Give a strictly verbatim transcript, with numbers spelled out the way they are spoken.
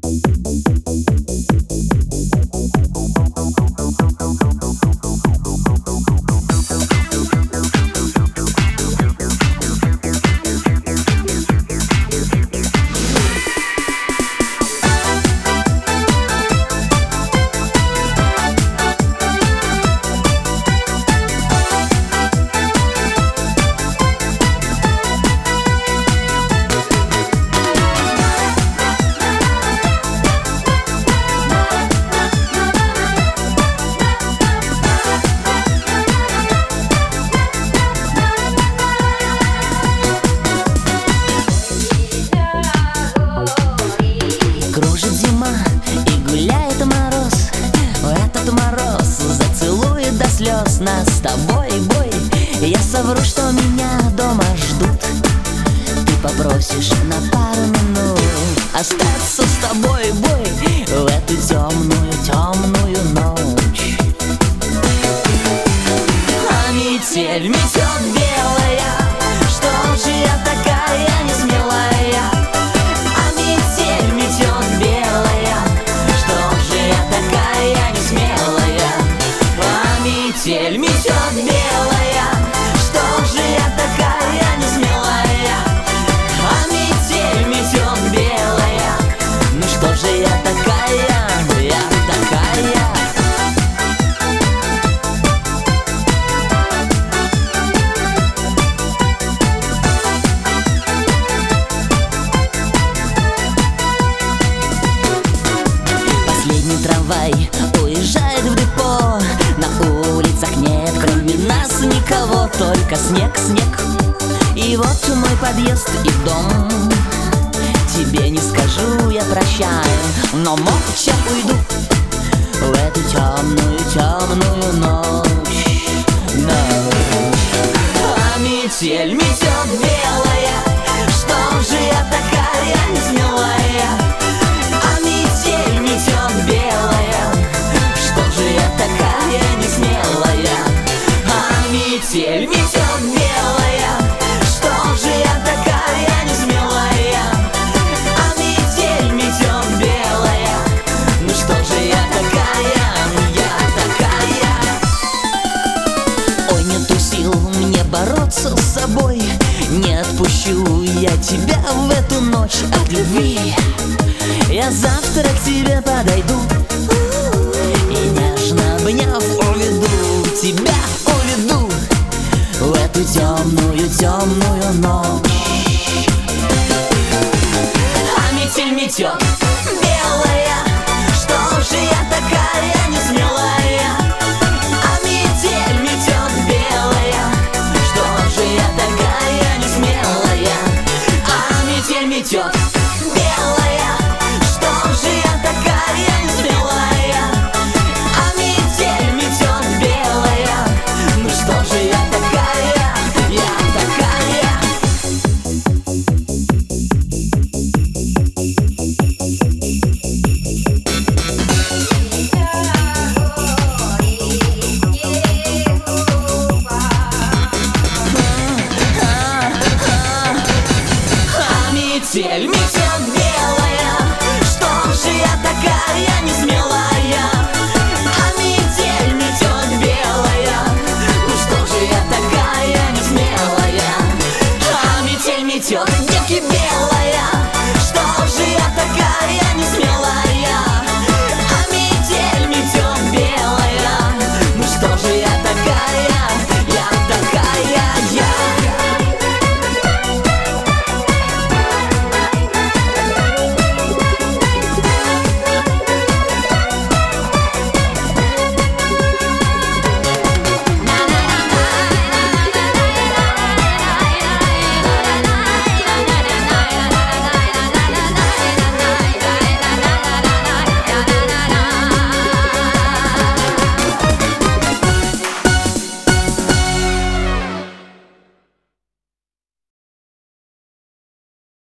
Кружит зима и гуляет мороз. Этот мороз зацелует до слез нас с тобой, бой. Я совру, что меня дома ждут. Ты попросишь на пару минут остаться с тобой, бой, в эту темную, темную ночь. А метель метет белая, что же я такая несмелая? А метель метет белая, что же я такая несмелая? А метель метет белая, что же я такая несмелая? А метель метет белая, ну что же я такая, я такая? Последний трамвай уезжает в депо. На улицах нет, кроме нас, никого, только снег, снег. И вот мой подъезд и дом. Тебе не скажу я прощаю, но молча уйду в эту темную, темную ночь, ночь. А метель метет белая, что же я такая несмелая? А метель метет белая, что же я такая несмелая? А метель метет белая, что же я такая несмелая? А метель метет белая, ну что же я такая, я такая? Ой, нету сил мне бороться с собой. Не отпущу я тебя в эту ночь от любви. Я завтра к тебе подойду и нежно обняв уведу тебя, уведу в эту темную, темную ночь. А метель метет белая, что же я такая несмелая? А метель метет белая, что же я такая несмелая? А метель метет белая, что же я такая несмелая? А метель метет белая, ну что же я такая, я такая? А метель метет белая, что же я такая несмелая? А метель метет белая, ну что же я такая несмелая? А метель метет